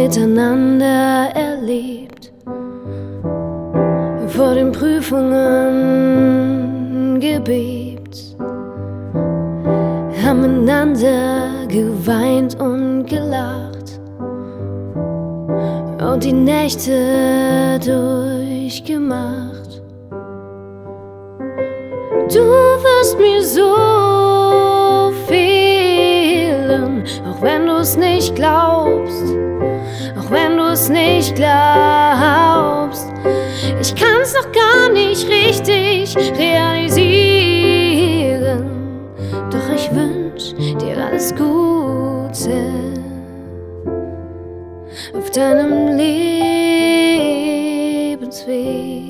miteinander erlebt, vor den Prüfungen gebebt, haben miteinander geweint und gelacht und die Nächte durchgemacht. Du wirst mir so fehlen, auch wenn du's nicht glaubst, auch wenn du's nicht glaubst. Ich kann's noch gar nicht richtig realisieren, doch ich wünsch dir alles Gute auf deinem Lebensweg.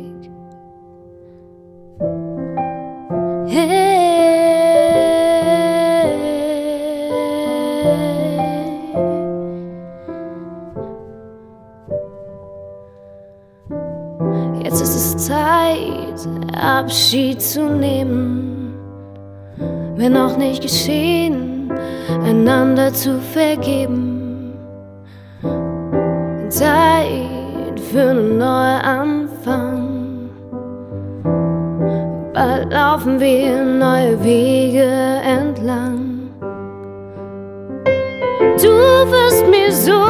Jetzt ist es Zeit, Abschied zu nehmen, wenn auch nicht geschehen, einander zu vergeben. Zeit für einen Neuanfang. Bald laufen wir neue Wege entlang. Du wirst mir so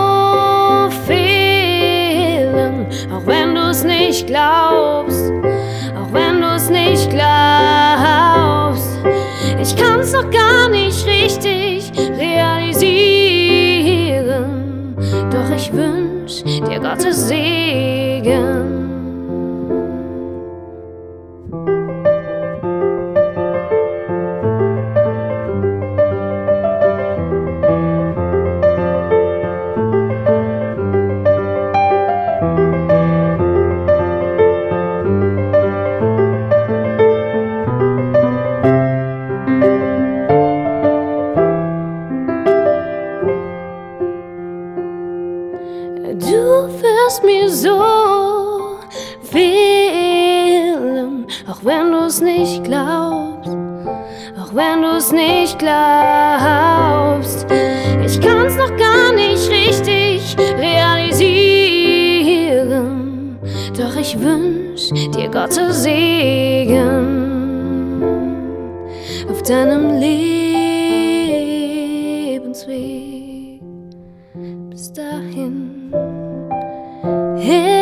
fehlen, auch wenn du's nicht glaubst, auch wenn du's nicht glaubst. Ich kann's noch gar nicht richtig realisieren, doch ich wünsch dir Gottes Segen. Du wirst mir so fehlen, auch wenn du's nicht glaubst, auch wenn du's nicht glaubst. Ich kann's noch gar nicht richtig realisieren, doch ich wünsch dir Gottes Segen auf deinem Lebensweg. Bis dahin.